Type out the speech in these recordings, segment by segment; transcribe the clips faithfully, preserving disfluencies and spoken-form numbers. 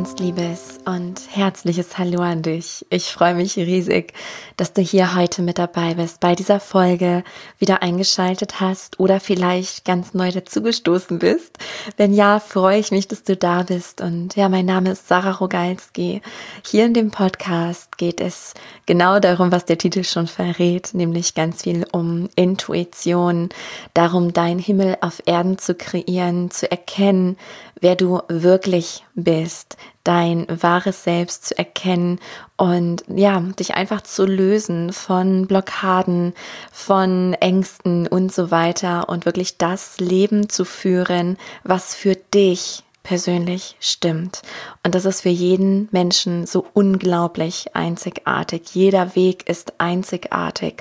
ganz liebes und herzliches Hallo an dich. Ich freue mich riesig, dass du hier heute mit dabei bist, bei dieser Folge wieder eingeschaltet hast oder vielleicht ganz neu dazugestoßen bist. Wenn ja, freue ich mich, dass du da bist. Und ja, mein Name ist Sarah Rogalski. Hier in dem Podcast geht es genau darum, was der Titel schon verrät, nämlich ganz viel um Intuition, darum, deinen Himmel auf Erden zu kreieren, zu erkennen, wer du wirklich bist, dein wahres Selbst zu erkennen und ja, dich einfach zu lösen von Blockaden, von Ängsten und so weiter und wirklich das Leben zu führen, was für dich persönlich stimmt. Und das ist für jeden Menschen so unglaublich einzigartig. Jeder Weg ist einzigartig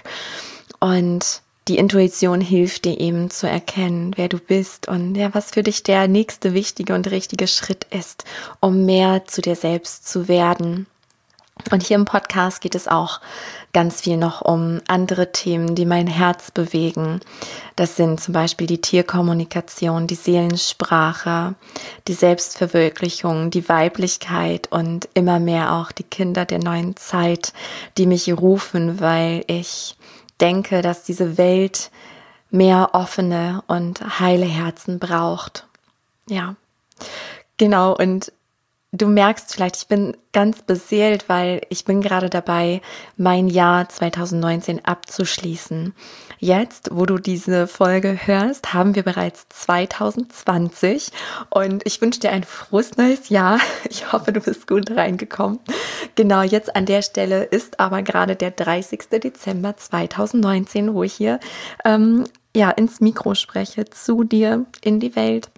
und die Intuition hilft dir eben zu erkennen, wer du bist und ja, was für dich der nächste wichtige und richtige Schritt ist, um mehr zu dir selbst zu werden. Und hier im Podcast geht es auch ganz viel noch um andere Themen, die mein Herz bewegen. Das sind zum Beispiel die Tierkommunikation, die Seelensprache, die Selbstverwirklichung, die Weiblichkeit und immer mehr auch die Kinder der neuen Zeit, die mich rufen, weil ich denke, dass diese Welt mehr offene und heile Herzen braucht. Ja, genau. Und du merkst vielleicht, ich bin ganz beseelt, weil ich bin gerade dabei, mein Jahr zwanzig neunzehn abzuschließen. Jetzt, wo du diese Folge hörst, haben wir bereits zwanzig zwanzig und ich wünsche dir ein frohes neues Jahr. Ich hoffe, du bist gut reingekommen. Genau, jetzt an der Stelle ist aber gerade der dreißigster Dezember zwanzig neunzehn, wo ich hier ähm, ja, ins Mikro spreche, zu dir in die Welt.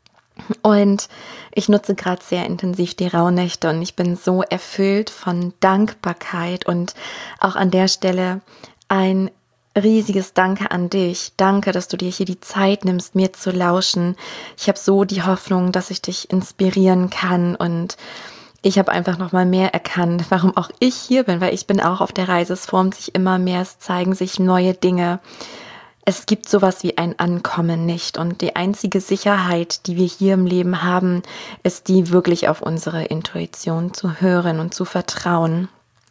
Und ich nutze gerade sehr intensiv die Rauhnächte und ich bin so erfüllt von Dankbarkeit und auch an der Stelle ein riesiges Danke an dich. Danke, dass du dir hier die Zeit nimmst, mir zu lauschen. Ich habe so die Hoffnung, dass ich dich inspirieren kann und ich habe einfach noch mal mehr erkannt, warum auch ich hier bin, weil ich bin auch auf der Reise. Es formt sich immer mehr, es zeigen sich neue Dinge. Es gibt sowas wie ein Ankommen nicht und die einzige Sicherheit, die wir hier im Leben haben, ist die, wirklich auf unsere Intuition zu hören und zu vertrauen.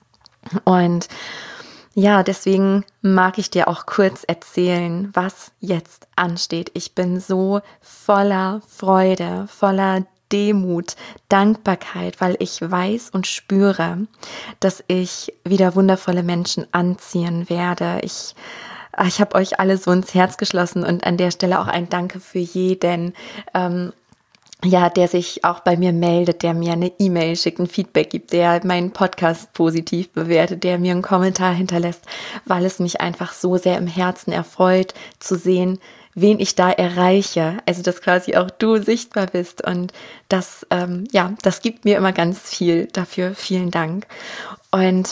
Und ja, deswegen mag ich dir auch kurz erzählen, was jetzt ansteht. Ich bin so voller Freude, voller Demut, Dankbarkeit, weil ich weiß und spüre, dass ich wieder wundervolle Menschen anziehen werde. Ich Ich habe euch alle so ins Herz geschlossen und an der Stelle auch ein Danke für jeden, ähm, ja, der sich auch bei mir meldet, der mir eine E-Mail schickt, ein Feedback gibt, der meinen Podcast positiv bewertet, der mir einen Kommentar hinterlässt, weil es mich einfach so sehr im Herzen erfreut zu sehen, wen ich da erreiche, also dass quasi auch du sichtbar bist und das, ähm, ja, das gibt mir immer ganz viel, dafür vielen Dank. Und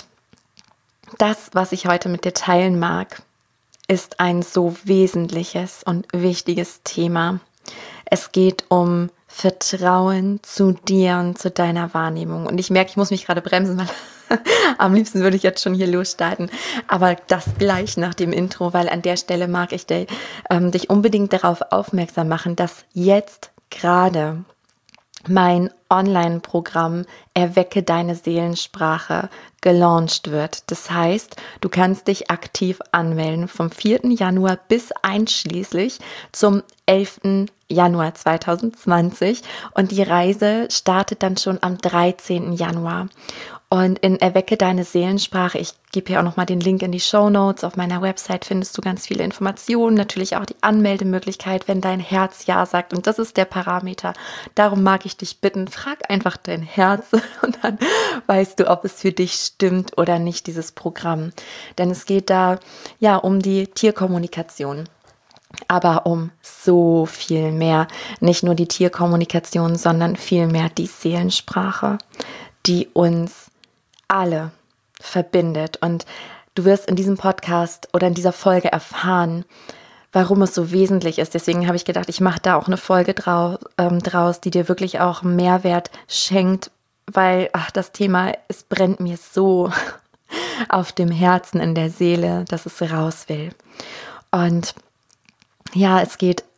das, was ich heute mit dir teilen mag, ist ein so wesentliches und wichtiges Thema. Es geht um Vertrauen zu dir und zu deiner Wahrnehmung. Und ich merke, ich muss mich gerade bremsen, weil am liebsten würde ich jetzt schon hier losstarten. Aber das gleich nach dem Intro, weil an der Stelle mag ich dich, ähm, dich unbedingt darauf aufmerksam machen, dass jetzt gerade mein Online-Programm Erwecke deine Seelensprache gelauncht wird. Das heißt, du kannst dich aktiv anmelden vom vierten Januar bis einschließlich zum elften Januar zwanzig zwanzig und die Reise startet dann schon am dreizehnten Januar. Und in Erwecke deine Seelensprache, ich gebe hier auch nochmal den Link in die Shownotes, auf meiner Website findest du ganz viele Informationen, natürlich auch die Anmeldemöglichkeit, wenn dein Herz Ja sagt und das ist der Parameter. Darum mag ich dich bitten, frag einfach dein Herz und dann weißt du, ob es für dich stimmt oder nicht, dieses Programm. Denn es geht da ja um die Tierkommunikation. Aber um so viel mehr, nicht nur die Tierkommunikation, sondern vielmehr die Seelensprache, die uns alle verbindet. Und du wirst in diesem Podcast oder in dieser Folge erfahren, warum es so wesentlich ist. Deswegen habe ich gedacht, ich mache da auch eine Folge drau- ähm, draus, die dir wirklich auch Mehrwert schenkt, weil ach, das Thema, es brennt mir so auf dem Herzen, in der Seele, dass es raus will. Und ja, es geht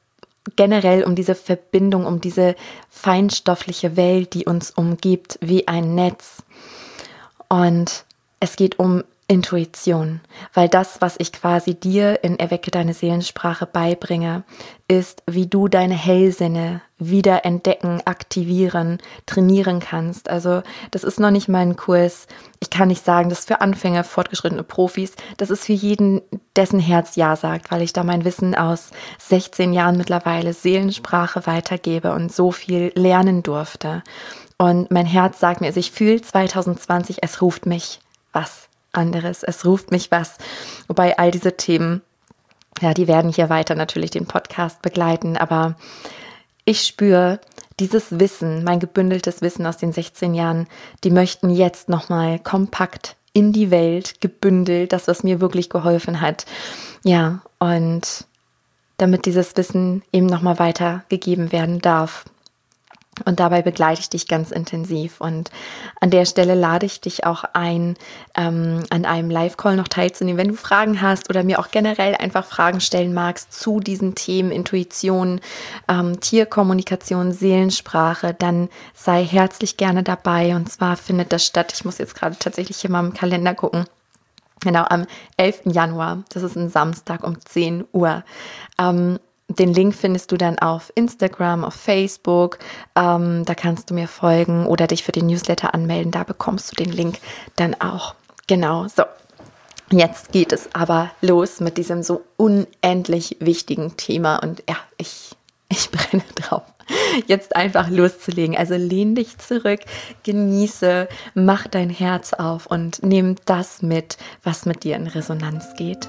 generell um diese Verbindung, um diese feinstoffliche Welt, die uns umgibt, wie ein Netz. Und es geht um Intuition, weil das, was ich quasi dir in Erwecke deine Seelensprache beibringe, ist, wie du deine Hellsinne wieder entdecken, aktivieren, trainieren kannst. Also das ist noch nicht mal ein Kurs. Ich kann nicht sagen, das ist für Anfänger, fortgeschrittene Profis. Das ist für jeden, dessen Herz Ja sagt, weil ich da mein Wissen aus sechzehn Jahren mittlerweile Seelensprache weitergebe und so viel lernen durfte. Und mein Herz sagt mir, also ich fühle zwanzig zwanzig, es ruft mich was anderes, es ruft mich was. Wobei all diese Themen, ja, die werden hier weiter natürlich den Podcast begleiten, aber ich spüre dieses Wissen, mein gebündeltes Wissen aus den sechzehn Jahren, die möchten jetzt nochmal kompakt in die Welt gebündelt, das, was mir wirklich geholfen hat. Ja, und damit dieses Wissen eben nochmal weitergegeben werden darf. Und dabei begleite ich dich ganz intensiv. Und an der Stelle lade ich dich auch ein, ähm, an einem Live-Call noch teilzunehmen. Wenn du Fragen hast oder mir auch generell einfach Fragen stellen magst zu diesen Themen Intuition, ähm, Tierkommunikation, Seelensprache, dann sei herzlich gerne dabei. Und zwar findet das statt, ich muss jetzt gerade tatsächlich hier mal im Kalender gucken, genau am elften Januar, das ist ein Samstag um zehn Uhr. Ähm, Den Link findest du dann auf Instagram, auf Facebook. Ähm, da kannst du mir folgen oder dich für den Newsletter anmelden. Da bekommst du den Link dann auch. Genau, so. Jetzt geht es aber los mit diesem so unendlich wichtigen Thema. Und ja, ich, ich brenne drauf, jetzt einfach loszulegen. Also lehn dich zurück, genieße, mach dein Herz auf und nimm das mit, was mit dir in Resonanz geht.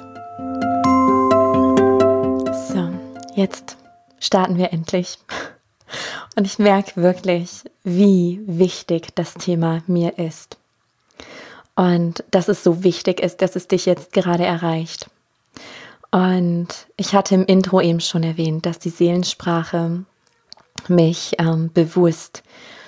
So. Jetzt starten wir endlich. Und ich merke wirklich, wie wichtig das Thema mir ist. Und dass es so wichtig ist, dass es dich jetzt gerade erreicht. Und ich hatte im Intro eben schon erwähnt, dass die Seelensprache mich ähm, bewusst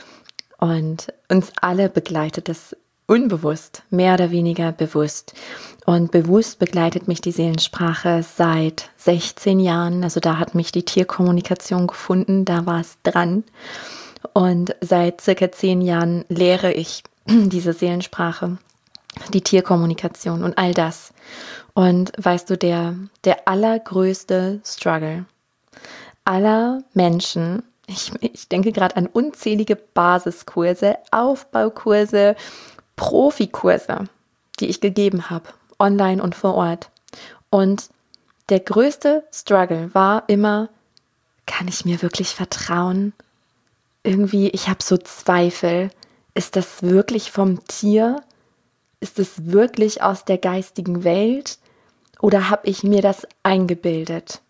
und uns alle begleitet, das unbewusst, mehr oder weniger bewusst. Und bewusst begleitet mich die Seelensprache seit sechzehn Jahren. Also da hat mich die Tierkommunikation gefunden, da war es dran. Und seit circa zehn Jahren lehre ich diese Seelensprache, die Tierkommunikation und all das. Und weißt du, der, der allergrößte Struggle aller Menschen, ich, ich denke gerade an unzählige Basiskurse, Aufbaukurse, Profikurse, die ich gegeben habe, online und vor Ort. Und der größte Struggle war immer, kann ich mir wirklich vertrauen? Irgendwie, ich habe so Zweifel. Ist das wirklich vom Tier? Ist es wirklich aus der geistigen Welt? Oder habe ich mir das eingebildet?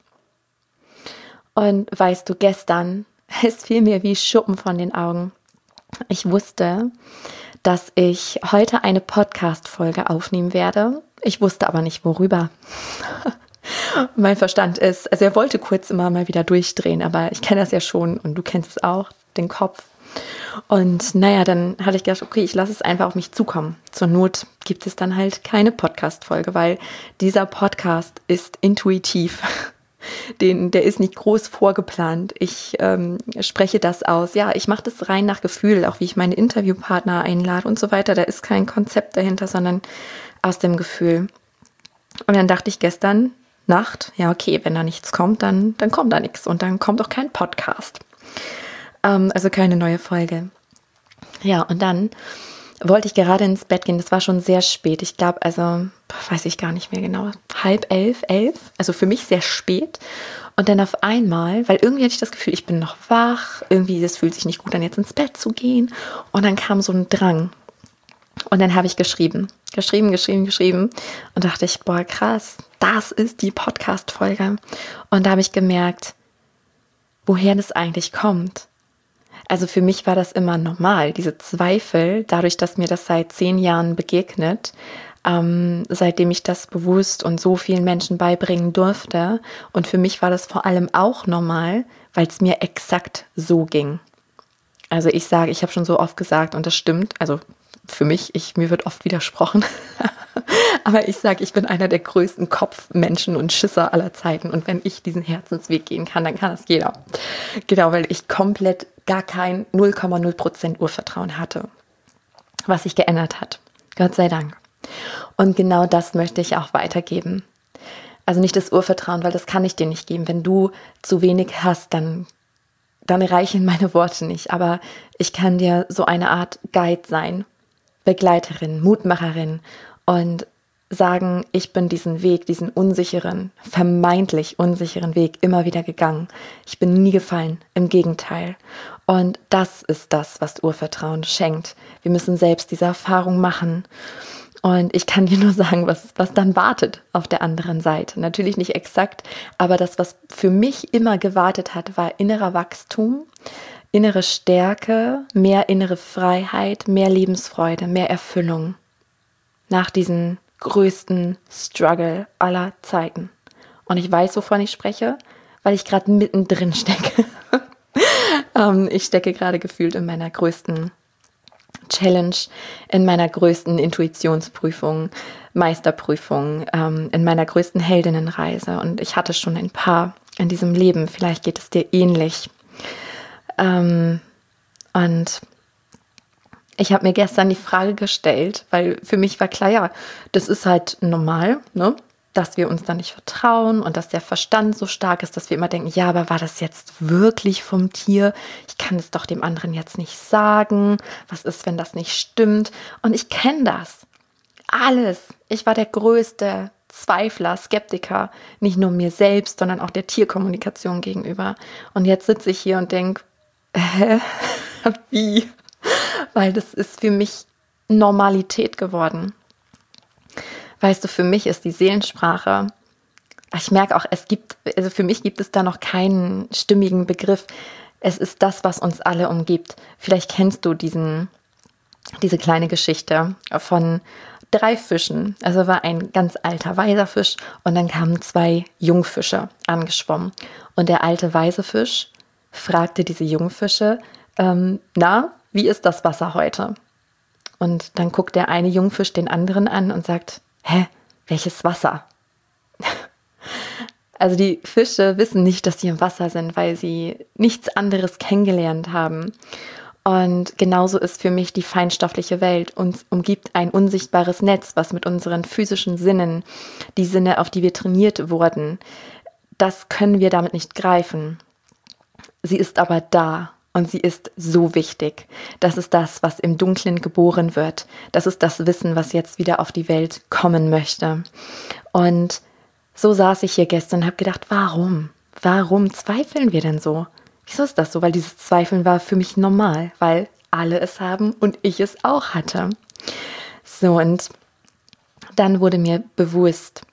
Und weißt du, gestern, es fiel mir wie Schuppen von den Augen. Ich wusste, dass ich heute eine Podcast-Folge aufnehmen werde. Ich wusste aber nicht, worüber. Mein Verstand ist, also er wollte kurz immer mal wieder durchdrehen, aber ich kenne das ja schon und du kennst es auch, den Kopf. Und naja, dann hatte ich gedacht, okay, ich lasse es einfach auf mich zukommen. Zur Not gibt es dann halt keine Podcast-Folge, weil dieser Podcast ist intuitiv. Den, der ist nicht groß vorgeplant. Ich ähm, spreche das aus. Ja, ich mache das rein nach Gefühl, auch wie ich meine Interviewpartner einlade und so weiter. Da ist kein Konzept dahinter, sondern aus dem Gefühl. Und dann dachte ich gestern Nacht, ja okay, wenn da nichts kommt, dann, dann kommt da nichts. Und dann kommt auch kein Podcast. Ähm, also keine neue Folge. Ja, und dann wollte ich gerade ins Bett gehen. Das war schon sehr spät. Ich glaube, also, weiß ich gar nicht mehr genau, halb elf, elf. Also für mich sehr spät. Und dann auf einmal, weil irgendwie hatte ich das Gefühl, ich bin noch wach. Irgendwie, das fühlt sich nicht gut an, jetzt ins Bett zu gehen. Und dann kam so ein Drang. Und dann habe ich geschrieben, geschrieben, geschrieben, geschrieben. Und dachte ich, boah, krass, das ist die Podcast-Folge. Und da habe ich gemerkt, woher das eigentlich kommt. Also für mich war das immer normal, diese Zweifel, dadurch, dass mir das seit zehn Jahren begegnet, ähm, seitdem ich das bewusst und so vielen Menschen beibringen durfte. Und für mich war das vor allem auch normal, weil es mir exakt so ging. Also ich sage, ich habe schon so oft gesagt, und das stimmt, also für mich, ich, mir wird oft widersprochen, aber ich sage, ich bin einer der größten Kopfmenschen und Schisser aller Zeiten. Und wenn ich diesen Herzensweg gehen kann, dann kann das jeder. Genau, weil ich komplett gar kein null Komma null Prozent Urvertrauen hatte, was sich geändert hat. Gott sei Dank. Und genau das möchte ich auch weitergeben. Also nicht das Urvertrauen, weil das kann ich dir nicht geben. Wenn du zu wenig hast, dann, dann reichen meine Worte nicht. Aber ich kann dir so eine Art Guide sein, Begleiterin, Mutmacherin und sagen, ich bin diesen Weg, diesen unsicheren, vermeintlich unsicheren Weg immer wieder gegangen. Ich bin nie gefallen, im Gegenteil. Und das ist das, was Urvertrauen schenkt. Wir müssen selbst diese Erfahrung machen. Und ich kann dir nur sagen, was, was dann wartet auf der anderen Seite. Natürlich nicht exakt, aber das, was für mich immer gewartet hat, war innerer Wachstum, innere Stärke, mehr innere Freiheit, mehr Lebensfreude, mehr Erfüllung. Nach diesem größten Struggle aller Zeiten. Und ich weiß, wovon ich spreche, weil ich gerade mittendrin stecke. ähm, ich stecke gerade gefühlt in meiner größten Challenge, in meiner größten Intuitionsprüfung, Meisterprüfung, ähm, in meiner größten Heldinnenreise. Und ich hatte schon ein paar in diesem Leben. Vielleicht geht es dir ähnlich. Ähm, und ich habe mir gestern die Frage gestellt, weil für mich war klar, ja, das ist halt normal, ne? Dass wir uns da nicht vertrauen und dass der Verstand so stark ist, dass wir immer denken, ja, aber war das jetzt wirklich vom Tier? Ich kann es doch dem anderen jetzt nicht sagen. Was ist, wenn das nicht stimmt? Und ich kenne das. Alles. Ich war der größte Zweifler, Skeptiker, nicht nur mir selbst, sondern auch der Tierkommunikation gegenüber. Und jetzt sitze ich hier und denke, hä? Wie? Weil das ist für mich Normalität geworden. Weißt du, für mich ist die Seelensprache, ich merke auch, es gibt, also für mich gibt es da noch keinen stimmigen Begriff. Es ist das, was uns alle umgibt. Vielleicht kennst du diesen, diese kleine Geschichte von drei Fischen. Also war ein ganz alter weißer Fisch und dann kamen zwei Jungfische angeschwommen. Und der alte weiße Fisch fragte diese Jungfische, ähm, na, wie ist das Wasser heute? Und dann guckt der eine Jungfisch den anderen an und sagt, hä, welches Wasser? Also die Fische wissen nicht, dass sie im Wasser sind, weil sie nichts anderes kennengelernt haben. Und genauso ist für mich die feinstoffliche Welt. Uns umgibt ein unsichtbares Netz, was mit unseren physischen Sinnen, die Sinne, auf die wir trainiert wurden, das können wir damit nicht greifen. Sie ist aber da. Und sie ist so wichtig. Das ist das, was im Dunklen geboren wird. Das ist das Wissen, was jetzt wieder auf die Welt kommen möchte. Und so saß ich hier gestern und habe gedacht, warum? Warum zweifeln wir denn so? Wieso ist das so? Weil dieses Zweifeln war für mich normal, weil alle es haben und ich es auch hatte. So, und dann wurde mir bewusst,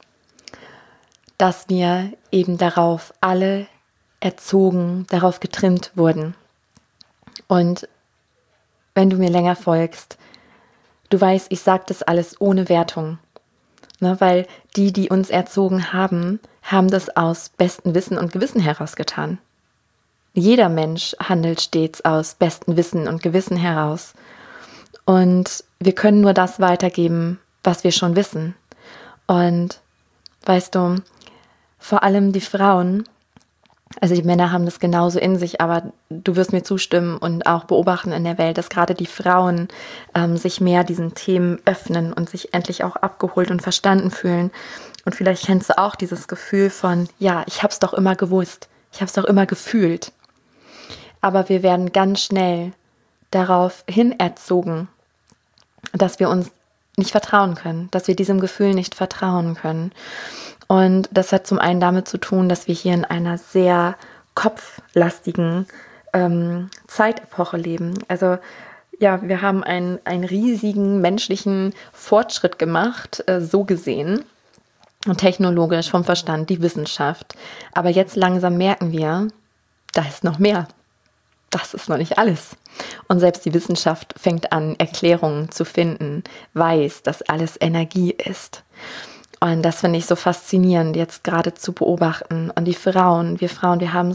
dass wir eben darauf alle erzogen, darauf getrimmt wurden. Und wenn du mir länger folgst, du weißt, ich sage das alles ohne Wertung. Ne, weil die, die uns erzogen haben, haben das aus bestem Wissen und Gewissen heraus getan. Jeder Mensch handelt stets aus bestem Wissen und Gewissen heraus. Und wir können nur das weitergeben, was wir schon wissen. Und weißt du, vor allem die Frauen, also die Männer haben das genauso in sich, aber du wirst mir zustimmen und auch beobachten in der Welt, dass gerade die Frauen ähm, sich mehr diesen Themen öffnen und sich endlich auch abgeholt und verstanden fühlen. Und vielleicht kennst du auch dieses Gefühl von, ja, ich habe es doch immer gewusst, ich habe es doch immer gefühlt. Aber wir werden ganz schnell darauf hin erzogen, dass wir uns nicht vertrauen können, dass wir diesem Gefühl nicht vertrauen können. Und das hat zum einen damit zu tun, dass wir hier in einer sehr kopflastigen ähm, Zeitepoche leben. Also ja, wir haben einen, einen riesigen menschlichen Fortschritt gemacht, äh, so gesehen, und technologisch vom Verstand, die Wissenschaft. Aber jetzt langsam merken wir, da ist noch mehr. Das ist noch nicht alles. Und selbst die Wissenschaft fängt an, Erklärungen zu finden, weiß, dass alles Energie ist. Und das finde ich so faszinierend, jetzt gerade zu beobachten. Und die Frauen, wir Frauen, wir haben es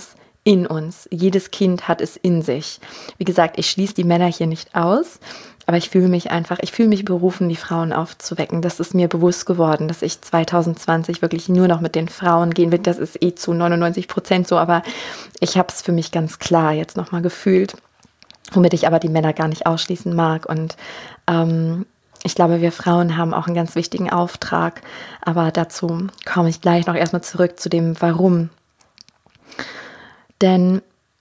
in uns. Jedes Kind hat es in sich. Wie gesagt, ich schließe die Männer hier nicht aus, aber ich fühle mich einfach, ich fühle mich berufen, die Frauen aufzuwecken. Das ist mir bewusst geworden, dass ich zwanzig zwanzig wirklich nur noch mit den Frauen gehen will. Das ist eh zu neunundneunzig Prozent so, aber ich habe es für mich ganz klar jetzt nochmal gefühlt, womit ich aber die Männer gar nicht ausschließen mag. Und ähm, ich glaube, wir Frauen haben auch einen ganz wichtigen Auftrag, aber dazu komme ich gleich noch erstmal zurück zu dem Warum. Denn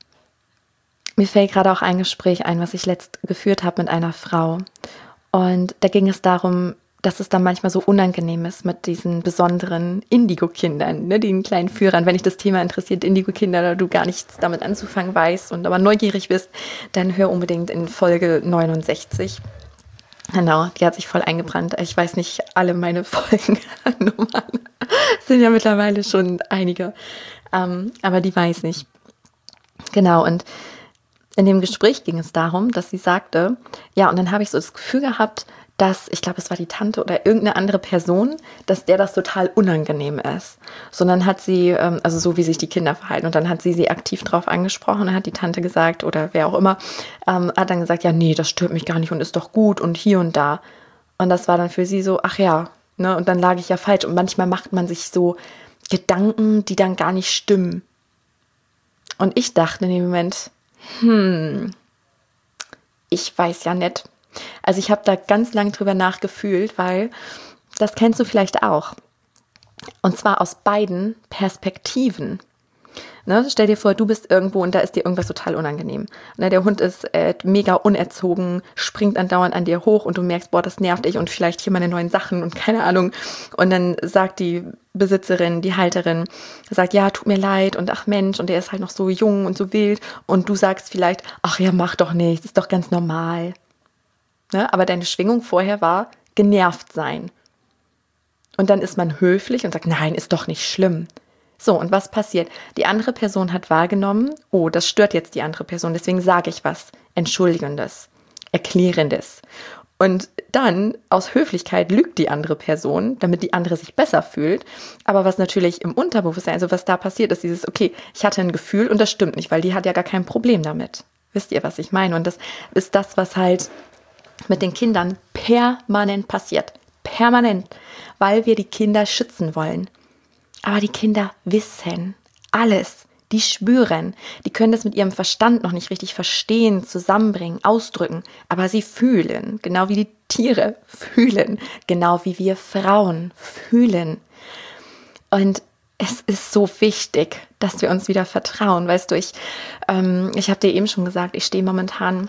mir fällt gerade auch ein Gespräch ein, was ich letzt geführt habe mit einer Frau. Und da ging es darum, dass es dann manchmal so unangenehm ist mit diesen besonderen Indigo-Kindern, ne, den kleinen Führern. Wenn dich das Thema interessiert, Indigo-Kinder, oder du gar nichts damit anzufangen weißt und aber neugierig bist, dann hör unbedingt in Folge neunundsechzig. Genau, die hat sich voll eingebrannt. Ich weiß nicht, alle meine Folgennummern sind ja mittlerweile schon einige, ähm, aber die weiß ich. Genau, und in dem Gespräch ging es darum, dass sie sagte, ja, und dann habe ich so das Gefühl gehabt, dass, ich glaube, es war die Tante oder irgendeine andere Person, dass der das total unangenehm ist. So, dann hat sie, ähm, also so wie sich die Kinder verhalten, und dann hat sie sie aktiv drauf angesprochen, und dann hat die Tante gesagt, oder wer auch immer, ähm, hat dann gesagt, ja, nee, das stört mich gar nicht und ist doch gut und hier und da. Und das war dann für sie so, ach ja, ne, und dann lag ich ja falsch. Und manchmal macht man sich so Gedanken, die dann gar nicht stimmen. Und ich dachte in dem Moment, hm, ich weiß ja nicht. Also ich habe da ganz lange drüber nachgefühlt, weil das kennst du vielleicht auch. Und zwar aus beiden Perspektiven. Ne, stell dir vor, du bist irgendwo und da ist dir irgendwas total unangenehm. Ne, der Hund ist äh, mega unerzogen, springt andauernd an dir hoch und du merkst, boah, das nervt dich und vielleicht hier meine neuen Sachen und keine Ahnung. Und dann sagt die Besitzerin, die Halterin, sagt, ja, tut mir leid und ach Mensch, und der ist halt noch so jung und so wild. Und du sagst vielleicht, ach ja, mach doch nichts, ist doch ganz normal. Ne, aber deine Schwingung vorher war genervt sein. Und dann ist man höflich und sagt, nein, ist doch nicht schlimm. So, und was passiert? Die andere Person hat wahrgenommen, oh, das stört jetzt die andere Person, deswegen sage ich was Entschuldigendes, Erklärendes. Und dann, aus Höflichkeit, lügt die andere Person, damit die andere sich besser fühlt. Aber was natürlich im Unterbewusstsein, also was da passiert, ist dieses, okay, ich hatte ein Gefühl und das stimmt nicht, weil die hat ja gar kein Problem damit. Wisst ihr, was ich meine? Und das ist das, was halt mit den Kindern permanent passiert. Permanent, weil wir die Kinder schützen wollen. Aber die Kinder wissen alles, die spüren, die können das mit ihrem Verstand noch nicht richtig verstehen, zusammenbringen, ausdrücken, aber sie fühlen, genau wie die Tiere fühlen, genau wie wir Frauen fühlen. Und es ist so wichtig, dass wir uns wieder vertrauen. Weißt du, ich, ähm, ich habe dir eben schon gesagt, ich stehe momentan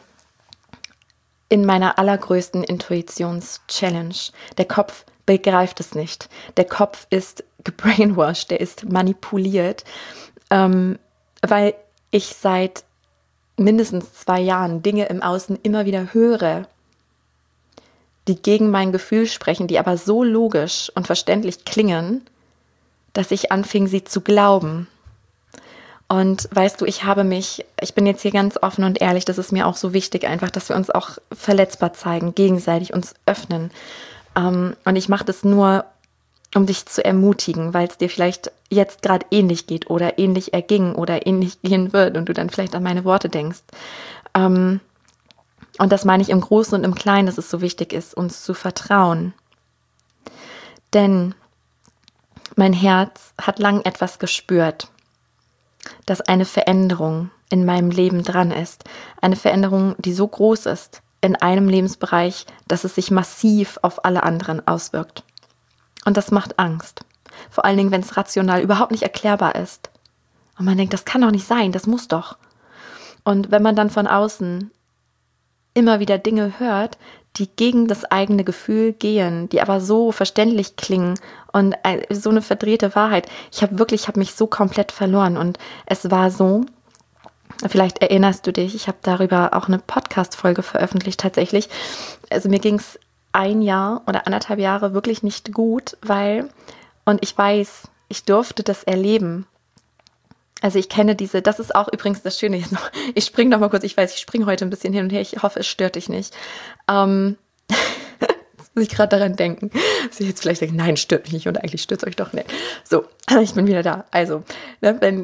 in meiner allergrößten Intuitions-Challenge. Der Kopf begreift es nicht. Der Kopf ist gebrainwashed, der ist manipuliert, ähm, weil ich seit mindestens zwei Jahren Dinge im Außen immer wieder höre, die gegen mein Gefühl sprechen, die aber so logisch und verständlich klingen, dass ich anfing, sie zu glauben. Und weißt du, ich habe mich, ich bin jetzt hier ganz offen und ehrlich, das ist mir auch so wichtig, einfach, dass wir uns auch verletzbar zeigen, gegenseitig uns öffnen. Um, und ich mache das nur, um dich zu ermutigen, weil es dir vielleicht jetzt gerade ähnlich geht oder ähnlich erging oder ähnlich gehen wird und du dann vielleicht an meine Worte denkst. Um, und das meine ich im Großen und im Kleinen, dass es so wichtig ist, uns zu vertrauen. Denn mein Herz hat lang etwas gespürt, dass eine Veränderung in meinem Leben dran ist. Eine Veränderung, die so groß ist in einem Lebensbereich, dass es sich massiv auf alle anderen auswirkt. Und das macht Angst. Vor allen Dingen, wenn es rational überhaupt nicht erklärbar ist. Und man denkt, das kann doch nicht sein, das muss doch. Und wenn man dann von außen immer wieder Dinge hört, die gegen das eigene Gefühl gehen, die aber so verständlich klingen und so eine verdrehte Wahrheit. Ich habe wirklich, ich habe mich so komplett verloren und es war so, vielleicht erinnerst du dich, ich habe darüber auch eine Podcast-Folge veröffentlicht tatsächlich. Also mir ging es ein Jahr oder anderthalb Jahre wirklich nicht gut, weil, und ich weiß, ich durfte das erleben. Also ich kenne diese, das ist auch übrigens das Schöne jetzt noch, ich springe noch mal kurz, ich weiß, ich springe heute ein bisschen hin und her, ich hoffe, es stört dich nicht. Ähm, jetzt muss ich gerade daran denken, dass ich jetzt vielleicht denke, nein, stört mich nicht und eigentlich stört es euch doch nicht. So, ich bin wieder da. Also, ne, wenn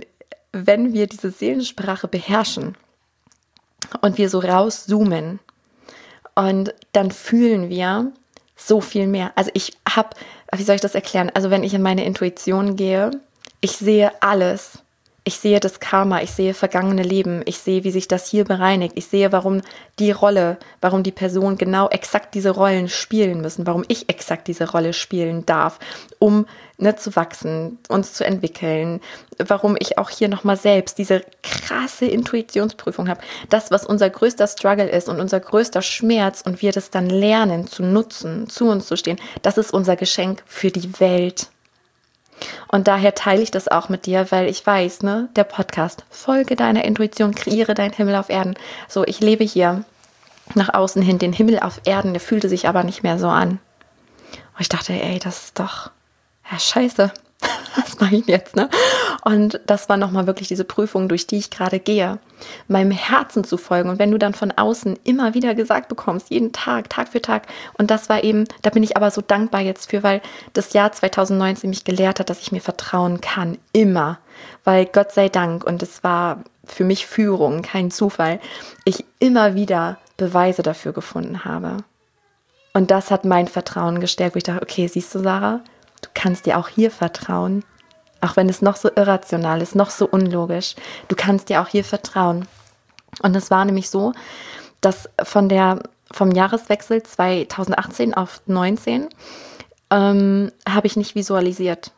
wenn wir diese Seelensprache beherrschen und wir so rauszoomen und dann fühlen wir so viel mehr. Also ich habe, wie soll ich das erklären? Also wenn ich in meine Intuition gehe, ich sehe alles. Ich sehe das Karma, ich sehe vergangene Leben, ich sehe, wie sich das hier bereinigt, ich sehe, warum die Rolle, warum die Person genau exakt diese Rollen spielen müssen, warum ich exakt diese Rolle spielen darf, um ne, zu wachsen, uns zu entwickeln, warum ich auch hier nochmal selbst diese krasse Intuitionsprüfung habe. Das, was unser größter Struggle ist und unser größter Schmerz und wir das dann lernen zu nutzen, zu uns zu stehen, das ist unser Geschenk für die Welt. Und daher teile ich das auch mit dir, weil ich weiß, ne, der Podcast, folge deiner Intuition, kreiere deinen Himmel auf Erden. So, ich lebe hier nach außen hin den Himmel auf Erden, der fühlte sich aber nicht mehr so an. Und ich dachte, ey, das ist doch, ja, scheiße. Was mache ich jetzt, ne? Und das war nochmal wirklich diese Prüfung, durch die ich gerade gehe, meinem Herzen zu folgen. Und wenn du dann von außen immer wieder gesagt bekommst, jeden Tag, Tag für Tag, und das war eben, da bin ich aber so dankbar jetzt für, weil das Jahr zwanzig neunzehn mich gelehrt hat, dass ich mir vertrauen kann, immer. Weil Gott sei Dank, und es war für mich Führung, kein Zufall, ich immer wieder Beweise dafür gefunden habe. Und das hat mein Vertrauen gestärkt, wo ich dachte, okay, siehst du, Sarah, du kannst dir auch hier vertrauen, auch wenn es noch so irrational ist, noch so unlogisch. Du kannst dir auch hier vertrauen. Und es war nämlich so, dass von der, vom Jahreswechsel zwanzig achtzehn auf neunzehn ähm, habe ich nicht visualisiert,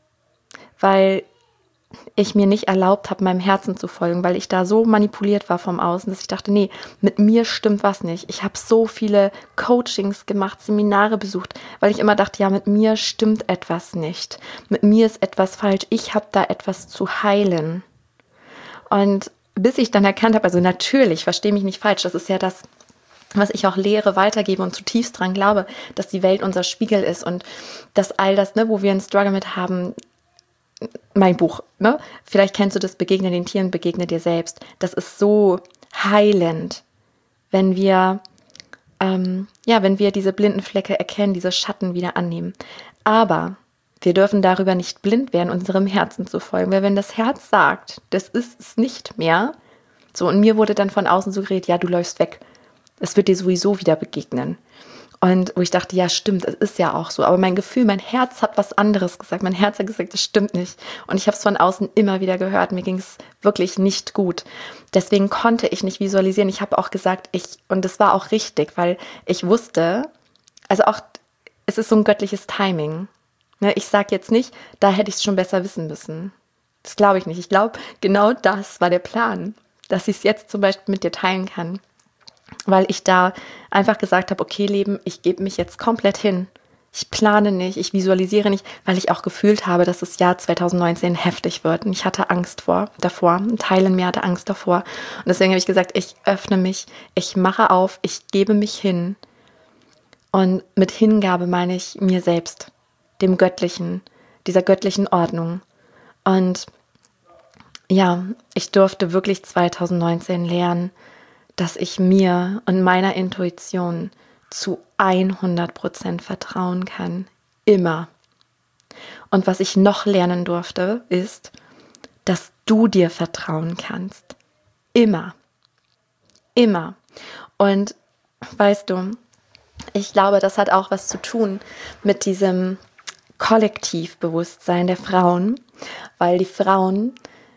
weil ich mir nicht erlaubt habe, meinem Herzen zu folgen, weil ich da so manipuliert war vom Außen, dass ich dachte, nee, mit mir stimmt was nicht. Ich habe so viele Coachings gemacht, Seminare besucht, weil ich immer dachte, ja, mit mir stimmt etwas nicht. Mit mir ist etwas falsch. Ich habe da etwas zu heilen. Und bis ich dann erkannt habe, also natürlich, verstehe mich nicht falsch, das ist ja das, was ich auch lehre, weitergebe und zutiefst dran glaube, dass die Welt unser Spiegel ist und dass all das, ne, wo wir einen Struggle mit haben, mein Buch, ne? Vielleicht kennst du das Begegne den Tieren, begegne dir selbst. Das ist so heilend, wenn wir, ähm, ja, wenn wir diese blinden Flecke erkennen, diese Schatten wieder annehmen. Aber wir dürfen darüber nicht blind werden, unserem Herzen zu folgen. Weil wenn das Herz sagt, das ist es nicht mehr, so, und mir wurde dann von außen so geredet, ja, du läufst weg. Es wird dir sowieso wieder begegnen. Und wo ich dachte, ja, stimmt, es ist ja auch so. Aber mein Gefühl, mein Herz hat was anderes gesagt. Mein Herz hat gesagt, das stimmt nicht. Und ich habe es von außen immer wieder gehört. Mir ging es wirklich nicht gut. Deswegen konnte ich nicht visualisieren. Ich habe auch gesagt, ich, und das war auch richtig, weil ich wusste, also auch, es ist so ein göttliches Timing. Ne, ich sage jetzt nicht, da hätte ich es schon besser wissen müssen. Das glaube ich nicht. Ich glaube, genau das war der Plan, dass ich es jetzt zum Beispiel mit dir teilen kann. Weil ich da einfach gesagt habe, okay, Leben, ich gebe mich jetzt komplett hin. Ich plane nicht, ich visualisiere nicht, weil ich auch gefühlt habe, dass das Jahr zwanzig neunzehn heftig wird. Und ich hatte Angst vor, davor. Ein Teil in mir hatte Angst davor. Und deswegen habe ich gesagt, ich öffne mich, ich mache auf, ich gebe mich hin. Und mit Hingabe meine ich mir selbst, dem Göttlichen, dieser göttlichen Ordnung. Und ja, ich durfte wirklich zwanzig neunzehn lernen, dass ich mir und meiner Intuition zu hundert Prozent vertrauen kann. Immer. Und was ich noch lernen durfte, ist, dass du dir vertrauen kannst. Immer. Immer. Und weißt du, ich glaube, das hat auch was zu tun mit diesem Kollektivbewusstsein der Frauen, weil die Frauen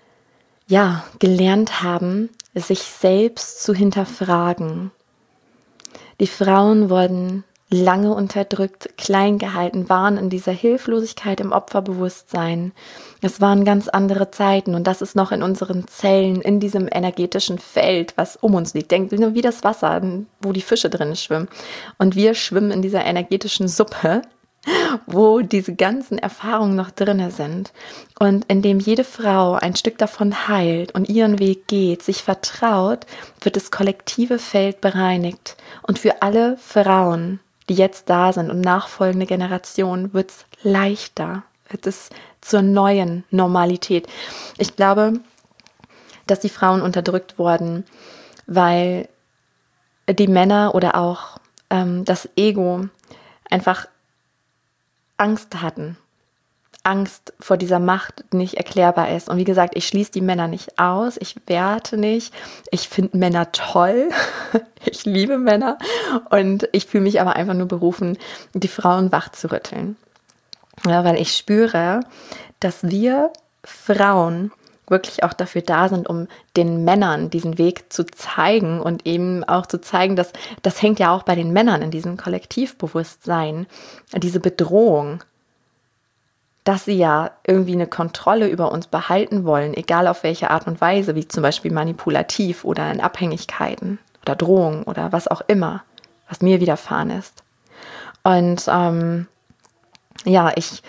ja gelernt haben, sich selbst zu hinterfragen. Die Frauen wurden lange unterdrückt, klein gehalten, waren in dieser Hilflosigkeit im Opferbewusstsein. Es waren ganz andere Zeiten und das ist noch in unseren Zellen, in diesem energetischen Feld, was um uns liegt. Denkt nur wie das Wasser, wo die Fische drin schwimmen. Und wir schwimmen in dieser energetischen Suppe, wo diese ganzen Erfahrungen noch drinne sind. Und indem jede Frau ein Stück davon heilt und ihren Weg geht, sich vertraut, wird das kollektive Feld bereinigt. Und für alle Frauen, die jetzt da sind und nachfolgende Generationen, wird es leichter, wird es zur neuen Normalität. Ich glaube, dass die Frauen unterdrückt wurden, weil die Männer oder auch ähm, das Ego einfach Angst hatten. Angst vor dieser Macht nicht erklärbar ist. Und wie gesagt, ich schließe die Männer nicht aus, ich werte nicht, ich finde Männer toll, ich liebe Männer und ich fühle mich aber einfach nur berufen, die Frauen wach zu rütteln. Ja, weil ich spüre, dass wir Frauen wirklich auch dafür da sind, um den Männern diesen Weg zu zeigen und eben auch zu zeigen, dass das hängt ja auch bei den Männern in diesem Kollektivbewusstsein, diese Bedrohung, dass sie ja irgendwie eine Kontrolle über uns behalten wollen, egal auf welche Art und Weise, wie zum Beispiel manipulativ oder in Abhängigkeiten oder Drohungen oder was auch immer, was mir widerfahren ist. Und ähm, ja, ich,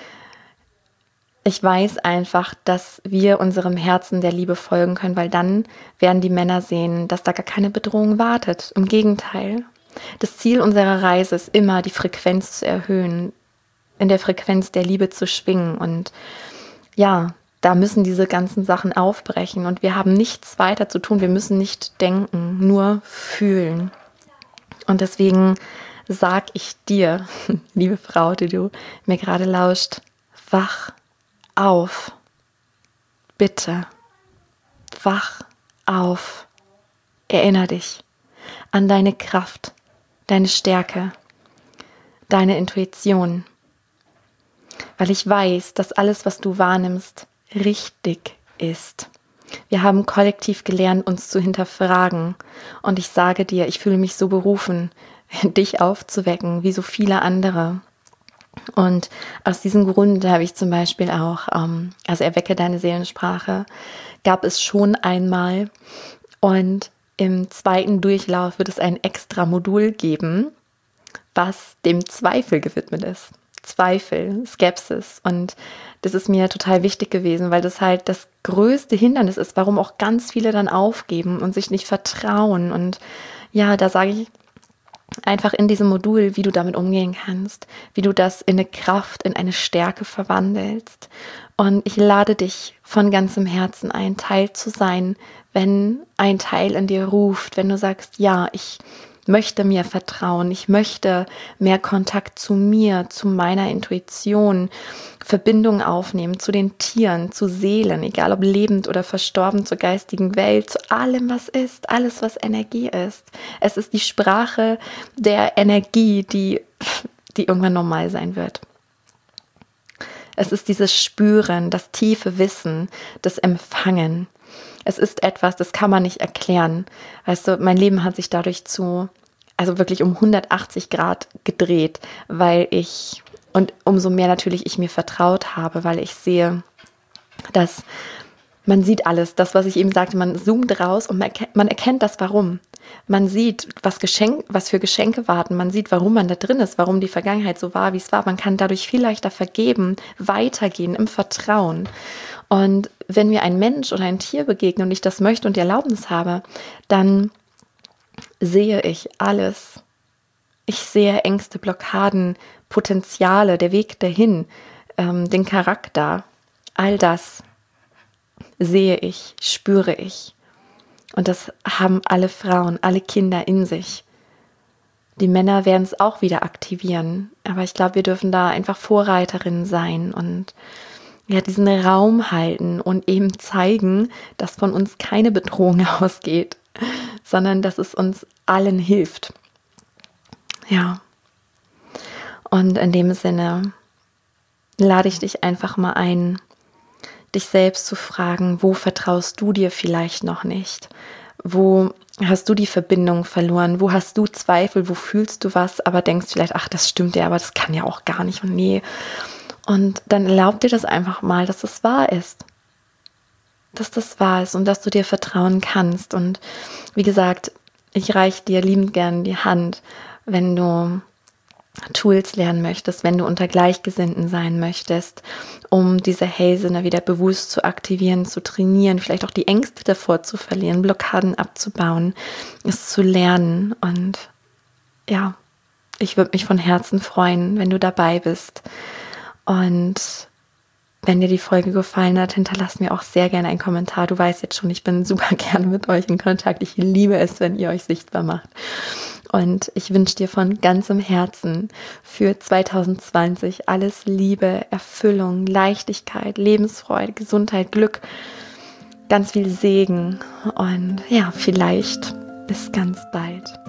ich weiß einfach, dass wir unserem Herzen der Liebe folgen können, weil dann werden die Männer sehen, dass da gar keine Bedrohung wartet. Im Gegenteil. Das Ziel unserer Reise ist immer, die Frequenz zu erhöhen, in der Frequenz der Liebe zu schwingen. Und ja, da müssen diese ganzen Sachen aufbrechen. Und wir haben nichts weiter zu tun. Wir müssen nicht denken, nur fühlen. Und deswegen sag ich dir, liebe Frau, die du mir gerade lauscht, wach auf. Bitte, wach auf. Erinner dich an deine Kraft, deine Stärke, deine Intuition. Weil ich weiß, dass alles, was du wahrnimmst, richtig ist. Wir haben kollektiv gelernt, uns zu hinterfragen. Und ich sage dir, ich fühle mich so berufen, dich aufzuwecken, wie so viele andere. Und aus diesem Grund habe ich zum Beispiel auch, ähm, also Erwecke deine Seelensprache, gab es schon einmal. Und im zweiten Durchlauf wird es ein extra Modul geben, was dem Zweifel gewidmet ist. Zweifel, Skepsis. Und das ist mir total wichtig gewesen, weil das halt das größte Hindernis ist, warum auch ganz viele dann aufgeben und sich nicht vertrauen. Und ja, da sage ich einfach in diesem Modul, wie du damit umgehen kannst, wie du das in eine Kraft, in eine Stärke verwandelst. Und ich lade dich von ganzem Herzen ein, Teil zu sein, wenn ein Teil in dir ruft, wenn du sagst, ja, ich möchte mir vertrauen, ich möchte mehr Kontakt zu mir, zu meiner Intuition, Verbindung aufnehmen zu den Tieren, zu Seelen, egal ob lebend oder verstorben, zur geistigen Welt, zu allem, was ist, alles, was Energie ist. Es ist die Sprache der Energie, die, die irgendwann normal sein wird. Es ist dieses Spüren, das tiefe Wissen, das Empfangen. Es ist etwas, das kann man nicht erklären. Weißt du, mein Leben hat sich dadurch zu, also wirklich um hundertachtzig Grad gedreht, weil ich, und umso mehr natürlich ich mir vertraut habe, weil ich sehe, dass man sieht alles, das, was ich eben sagte, man zoomt raus und man erkennt, man erkennt das Warum. Man sieht, was, Geschenk, was für Geschenke warten, man sieht, warum man da drin ist, warum die Vergangenheit so war, wie es war. Man kann dadurch viel leichter vergeben, weitergehen im Vertrauen. Und wenn mir ein Mensch oder ein Tier begegnet und ich das möchte und die Erlaubnis habe, dann sehe ich alles. Ich sehe Ängste, Blockaden, Potenziale, der Weg dahin, ähm, den Charakter, all das sehe ich, spüre ich. Und das haben alle Frauen, alle Kinder in sich. Die Männer werden es auch wieder aktivieren. Aber ich glaube, wir dürfen da einfach Vorreiterinnen sein und ja, diesen Raum halten und eben zeigen, dass von uns keine Bedrohung ausgeht, sondern dass es uns allen hilft. Ja. Und in dem Sinne lade ich dich einfach mal ein, dich selbst zu fragen, wo vertraust du dir vielleicht noch nicht? Wo hast du die Verbindung verloren? Wo hast du Zweifel? Wo fühlst du was? Aber denkst vielleicht, ach, das stimmt ja, aber das kann ja auch gar nicht und nee. Und dann erlaub dir das einfach mal, dass das wahr ist. Dass das wahr ist und dass du dir vertrauen kannst. Und wie gesagt, ich reiche dir liebend gern die Hand, wenn du Tools lernen möchtest, wenn du unter Gleichgesinnten sein möchtest, um diese Hellsinne wieder bewusst zu aktivieren, zu trainieren, vielleicht auch die Ängste davor zu verlieren, Blockaden abzubauen, es zu lernen. Und ja, ich würde mich von Herzen freuen, wenn du dabei bist. Und wenn dir die Folge gefallen hat, hinterlass mir auch sehr gerne einen Kommentar. Du weißt jetzt schon, ich bin super gerne mit euch in Kontakt. Ich liebe es, wenn ihr euch sichtbar macht. Und ich wünsche dir von ganzem Herzen für zwanzig zwanzig alles Liebe, Erfüllung, Leichtigkeit, Lebensfreude, Gesundheit, Glück, ganz viel Segen und ja, vielleicht bis ganz bald.